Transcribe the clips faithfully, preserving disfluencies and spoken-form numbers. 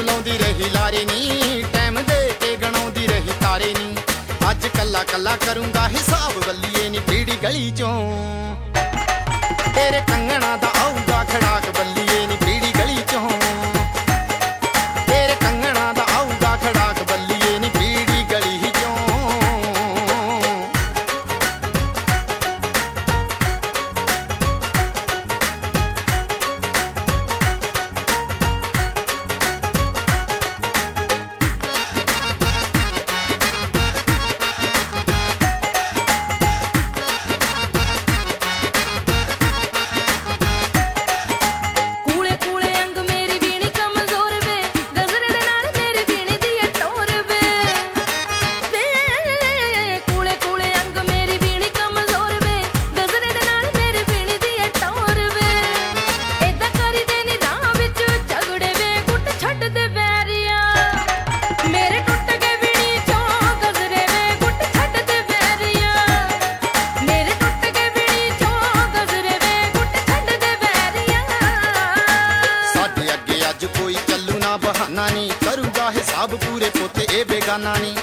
ਲਾਉਂਦੀ ਰਹੀ ਲਾਰੇ ਨੀ, ਟਾਈਮ ਦੇ ਕੇ ਗਣਾਉਂਦੀ ਰਹੀ ਤਾਰੇ ਨੀ। ਅੱਜ ਕੱਲਾ ਕੱਲਾ ਕਰੂੰਗਾ ਹਿਸਾਬ ਬੱਲੀਏ ਨੀ ਪੀੜੀ ਗਲੀ ਚੋਂ, ਤੇਰੇ ਕੰਗਣਾ ਦਾ ਆਊਗਾ ਖੜਾਕ ਬੱਲੀਏ ਨੀ ਪੀੜੀ ਗਲੀ ਚੋਂ, ਤੇਰੇ ਕੰਗਣਾ ਦਾ ਆਊਗਾ ਖੜਾਕ ਬੱਲੀਏ ਨੀ ਪੀੜੀ ਗਲੀ ਚੋਂ। ਬਹਾਨਾ ਨੀ ਕਰੂਗਾ ਹਿਸਾਬ ਪੂਰੇ ਪੋਤੇ ਇਹ ਬੇਗਾਨਾ ਨੀ।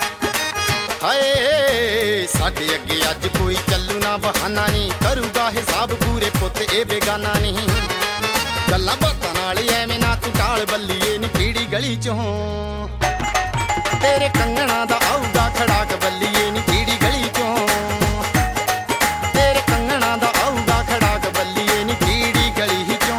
ਹਾਏ ਸਾਡੇ ਅੱਗੇ ਅੱਜ ਕੋਈ ਚੱਲੂ ਨਾ ਬਹਾਨਾ ਨੀ, ਕਰੂਗਾ ਹਿਸਾਬ ਪੂਰੇ ਪੋਤੇ ਇਹ ਬੇਗਾਨਾ ਨੀ। ਗੱਲਾਂ ਬਾਤਾਂ ਨਾਲ ਐਵੇਂ ਨਾ ਤੂੰ ਟਾਲ ਬੱਲੀਏ ਨੀ ਪੀੜੀ ਗਲੀ ਚੋਂ, ਤੇਰੇ ਕੰਗਣਾ ਦਾ ਆਊਗਾ ਖੜਾਕ ਬੱਲੀਏ ਨੀ ਪੀੜੀ ਗਲੀ ਚੋਂ, ਤੇਰੇ ਕੰਗਣਾ ਦਾ ਆਊਗਾ ਖੜਾਕ ਬੱਲੀਏ ਨੀ ਪੀੜੀ ਗਲੀ ਚੋਂ।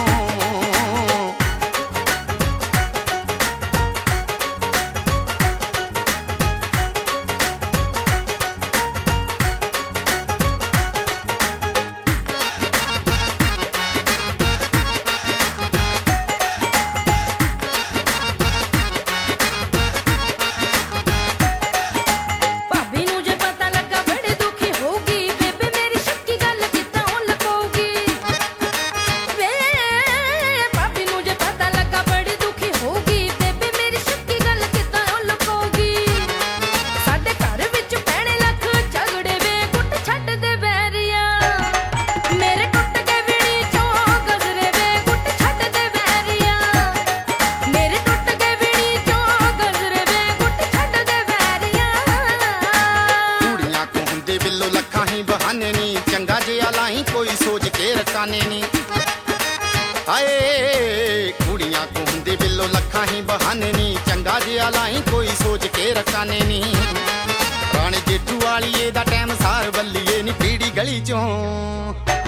ਬਹਾਨੇ ਨੀ ਚੰਗਾ ਜਿਹਾ ਲਾਈ ਕੋਈ ਸੋਚ ਕੇ ਰਕਾਨੇ ਨੀ। ਹਾਏ ਕੁੜੀਆਂ ਕੋ ਹੁੰਦੇ ਬਿੱਲੋ ਲੱਖਾਂ ਹੀ ਬਹਾਨੇ ਨੀ, ਚੰਗਾ ਜਿਹਾ ਲਾਈ ਕੋਈ ਸੋਚ ਕੇ ਰਕਾਨੇ ਨੀ। ਰਾਣੇ ਜੇਠੂ ਵਾਲੀਏ ਦਾ ਟਾਈਮ ਸਾਰ ਬੱਲੀਏ ਨੀ ਪੀੜੀ ਗਲੀ ਚੋਂ।